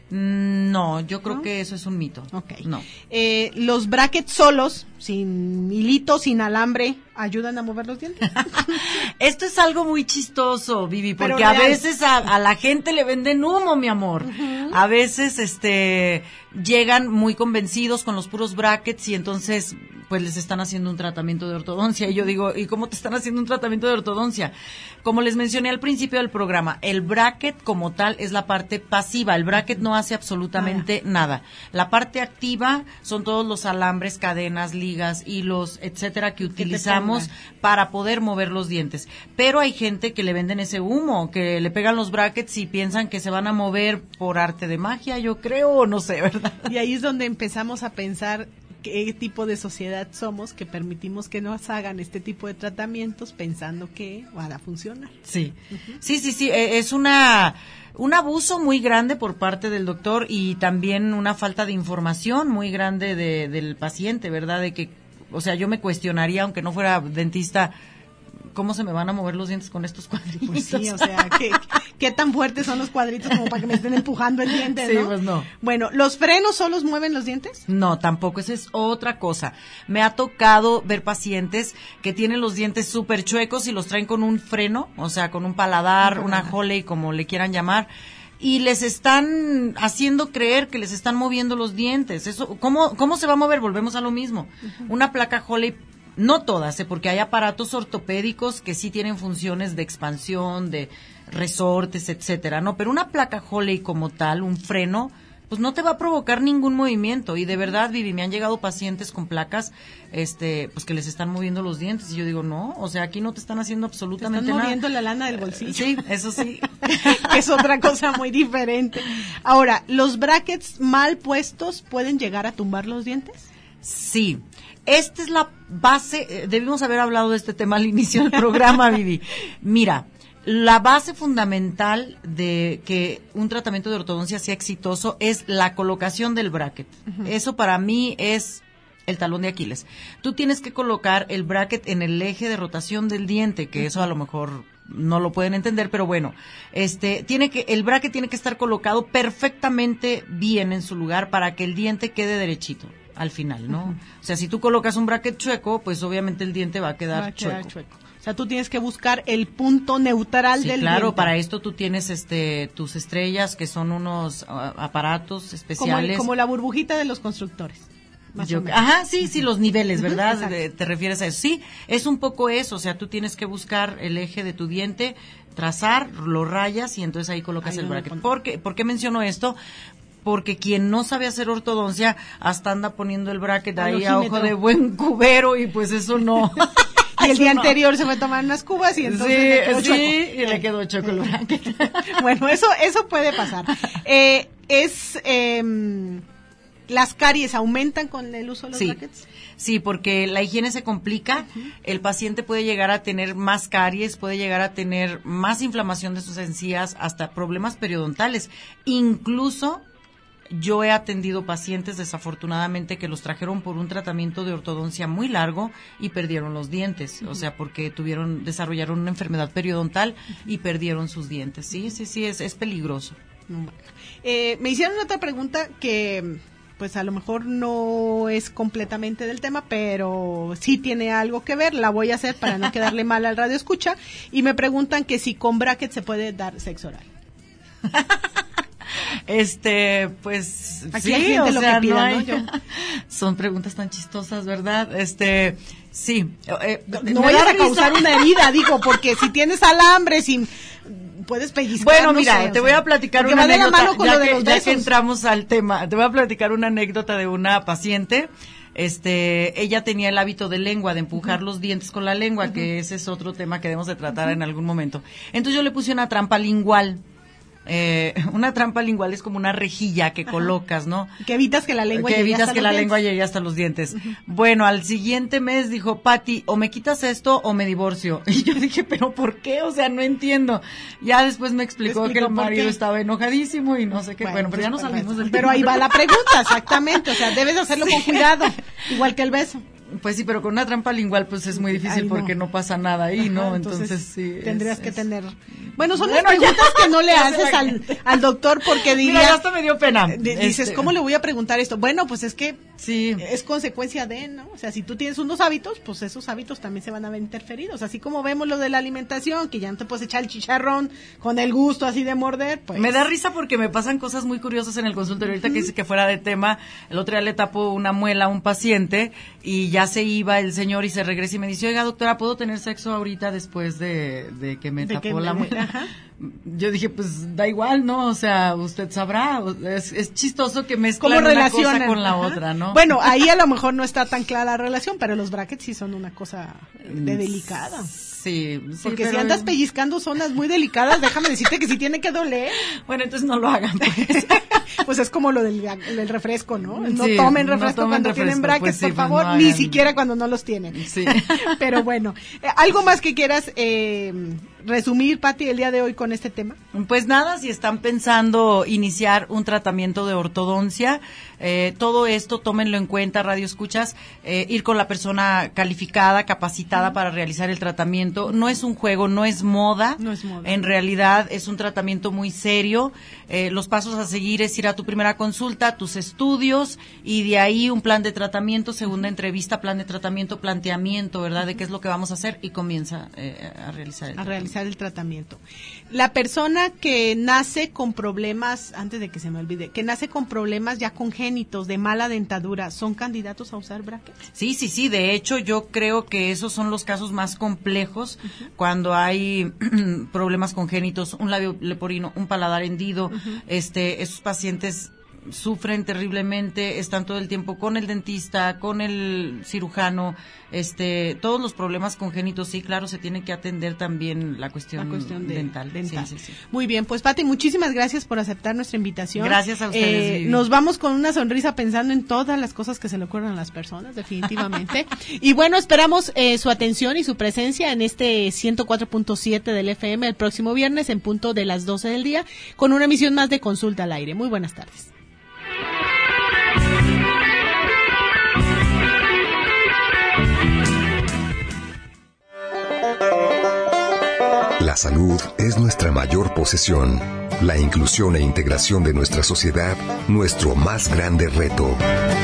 No, yo creo que eso es un mito. Okay. No. Los brackets solos, sin hilito, sin alambre, ¿ayudan a mover los dientes? Esto es algo muy chistoso, Vivi, porque Pero a real. veces a la gente le venden humo, mi amor. A veces llegan muy convencidos con los puros brackets y entonces pues les están haciendo un tratamiento de ortodoncia. Y yo digo, ¿y cómo te están haciendo un tratamiento de ortodoncia? Como les mencioné al principio del programa, el bracket como tal es la parte pasiva. El bracket no hace absolutamente nada. La parte activa son todos los alambres, cadenas, ligas, hilos, etcétera, que utilizamos para poder mover los dientes. Pero hay gente que le venden ese humo, que le pegan los brackets y piensan que se van a mover por arte de magia, yo creo, o no sé, ¿verdad? Y ahí es donde empezamos a pensar qué tipo de sociedad somos que permitimos que nos hagan este tipo de tratamientos pensando que van a funcionar. Sí, sí, es un abuso muy grande por parte del doctor y también una falta de información muy grande del paciente, ¿verdad? De que, o sea, yo me cuestionaría, aunque no fuera dentista, ¿cómo se me van a mover los dientes con estos cuadritos? Pues sí, o sea, ¿qué tan fuertes son los cuadritos como para que me estén empujando el diente, sí, no? Pues no. Bueno, ¿los frenos solos mueven los dientes? No, tampoco, esa es otra cosa. Me ha tocado ver pacientes que tienen los dientes súper chuecos y los traen con un freno, o sea, con un paladar, una Holey, como le quieran llamar, y les están haciendo creer que les están moviendo los dientes. Eso, ¿cómo se va a mover? Volvemos a lo mismo. Una placa Holey, no todas, porque hay aparatos ortopédicos que sí tienen funciones de expansión, de resortes, etcétera, ¿no? Pero una placa Holey como tal, un freno, pues no te va a provocar ningún movimiento. Y de verdad, Vivi, me han llegado pacientes con placas, pues que les están moviendo los dientes. Y yo digo, no, o sea, aquí no te están haciendo absolutamente nada. nada. Están moviendo la lana del bolsillo. Sí, eso sí. Que es otra cosa muy diferente. Ahora, ¿los brackets mal puestos pueden llegar a tumbar los dientes? Sí. Esta es la base, debimos haber hablado de este tema al inicio del programa, Vivi. Mira, la base fundamental de que un tratamiento de ortodoncia sea exitoso es la colocación del bracket. Eso para mí es el talón de Aquiles. Tú tienes que colocar el bracket en el eje de rotación del diente, que eso a lo mejor no lo pueden entender, pero bueno, el bracket tiene que estar colocado perfectamente bien en su lugar para que el diente quede derechito al final, ¿no? O sea, si tú colocas un bracket chueco, pues obviamente el diente va a quedar chueco. O sea, tú tienes que buscar el punto neutral del claro, diente. para esto tú tienes tus estrellas, que son unos aparatos especiales. Como la burbujita de los constructores. Ajá, sí, los niveles, ¿verdad? Te refieres a eso. Sí, es un poco eso, o sea, tú tienes que buscar el eje de tu diente, trazar, lo rayas y entonces ahí colocas el bracket. ¿Por qué menciono esto? Porque quien no sabe hacer ortodoncia hasta anda poniendo el bracket ahí a ojo de buen cubero y pues eso no. Y el día anterior se fue a tomar unas cubas y entonces le quedó chueco. Y le quedó chueco el bracket. Bueno, eso puede pasar. ¿Las caries aumentan con el uso de los brackets? Sí, porque la higiene se complica, el paciente puede llegar a tener más caries, puede llegar a tener más inflamación de sus encías, hasta problemas periodontales. Incluso yo he atendido pacientes desafortunadamente que los trajeron por un tratamiento de ortodoncia muy largo y perdieron los dientes, o sea, porque desarrollaron una enfermedad periodontal y perdieron sus dientes. Sí, es peligroso. Me hicieron otra pregunta que pues a lo mejor no es completamente del tema, pero sí tiene algo que ver, la voy a hacer para no quedarle mal al radio escucha, y me preguntan que si con bracket se puede dar sexo oral. Pues aquí sí, hay gente lo que pida, ¿no? Son preguntas tan chistosas, ¿verdad? Sí. No vayas a causar una herida, digo, porque si tienes alambre, puedes pellizcar. Bueno, mira, te voy a platicar una anécdota, ya que entramos al tema. Te voy a platicar una anécdota de una paciente. Ella tenía el hábito de lengua, de empujar los dientes con la lengua, que ese es otro tema que debemos de tratar en algún momento. Entonces yo le puse una trampa lingual. Una trampa lingual es como una rejilla que colocas, ¿no? Que evitas que la lengua llegue hasta los dientes. Bueno, al siguiente mes dijo, Pati, o me quitas esto o me divorcio. Y yo dije, ¿pero por qué? O sea, no entiendo. Ya después me explicó que el marido estaba enojadísimo y no sé qué. Bueno, pero ya no salimos del tema. Pero ahí va la pregunta, exactamente. O sea, debes hacerlo con cuidado, igual que el beso. Pues sí, pero con una trampa lingual pues es muy difícil porque no pasa nada ahí, ¿no? Ajá, entonces sí. Tendrías que tener... Bueno, son las preguntas que no le haces al doctor porque diría... Mira, hasta me dio pena. Dices, ¿cómo le voy a preguntar esto? Bueno, pues es que sí, es consecuencia de, ¿no? O sea, si tú tienes unos hábitos, pues esos hábitos también se van a ver interferidos. Así como vemos lo de la alimentación, que ya no te puedes echar el chicharrón con el gusto así de morder, pues... Me da risa porque me pasan cosas muy curiosas en el consultorio. Ahorita que dice que fuera de tema, el otro día le tapó una muela a un paciente y ya se iba el señor y se regresa y me dice, oiga, doctora, ¿puedo tener sexo ahorita después de que me tapó la muela? Ajá. Yo dije, pues da igual, ¿no? O sea, usted sabrá. Es chistoso que mezclan una cosa con la otra, ¿no? Bueno, ahí a lo mejor no está tan clara la relación, pero los brackets sí son una cosa delicada. Sí, porque si andas pellizcando zonas muy delicadas, déjame decirte que sí tiene que doler. Bueno, entonces no lo hagan, pues. Pues es como lo del refresco, ¿no? No tomen refresco cuando tienen brackets, pues por favor, no ni siquiera cuando no los tienen. Sí. Pero bueno, ¿algo más que quieras resumir, Pati, el día de hoy con este tema? Pues nada, si están pensando iniciar un tratamiento de ortodoncia, todo esto tómenlo en cuenta, radio escuchas, ir con la persona calificada, capacitada para realizar el tratamiento. No es un juego, no es moda. No es moda. En realidad es un tratamiento muy serio. Los pasos a seguir es ir a tu primera consulta, tus estudios y de ahí un plan de tratamiento, segunda entrevista, plan de tratamiento, planteamiento, ¿verdad? De qué es lo que vamos a hacer y comienza a realizar el tratamiento. La persona que nace con problemas, antes de que se me olvide, que nace con problemas ya congénitos de mala dentadura, ¿son candidatos a usar brackets? Sí. De hecho, yo creo que esos son los casos más complejos cuando hay problemas congénitos, un labio leporino, un paladar hendido. Esos pacientes sufren terriblemente, están todo el tiempo con el dentista, con el cirujano, todos los problemas congénitos, sí, claro, se tiene que atender también la cuestión dental. Sí. Muy bien, pues Pati, muchísimas gracias por aceptar nuestra invitación. Gracias a ustedes. Nos vamos con una sonrisa pensando en todas las cosas que se le ocurren a las personas, definitivamente. Y bueno, esperamos su atención y su presencia en este 104.7 del FM el próximo viernes en punto de las 12 del día con una emisión más de Consulta al Aire. Muy buenas tardes. La salud es nuestra mayor posesión. La inclusión e integración de nuestra sociedad, nuestro más grande reto.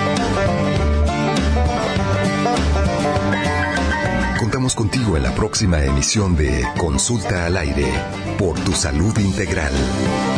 Contamos contigo en la próxima emisión de Consulta al Aire, por tu salud integral.